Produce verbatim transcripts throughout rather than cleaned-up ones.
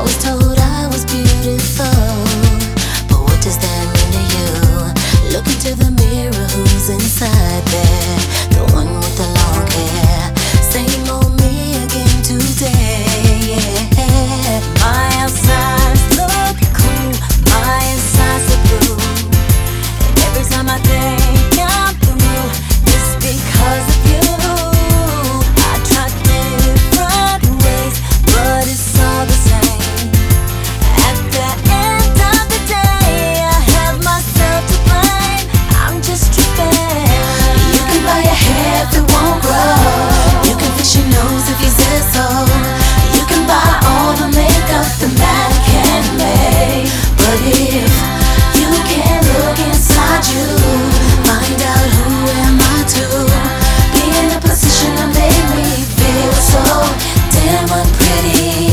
was told I was beautiful, but what does that mean to you? Look into the mirror, who's inside there? The one with the long hair. Same old me again today, yeah. My outside's look cool, my inside's so blue. And every time I think I'm through, it's because of you. I tried different ways, but it's all the same. At the end of the day, I have myself to blame. I'm just tripping. You can buy your hair if it won't grow. You can fix your nose if you said so. You can buy all the makeup the man can make, but if you can't look inside you, find out who am I to be in a position that made me feel so damn unpretty.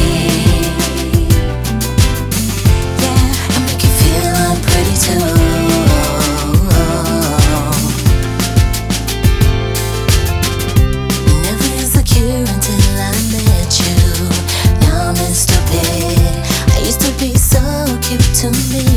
Yeah, I make you feel unpretty too. Never insecure until I met you. Now I'm in stupid. I used to be so cute to me.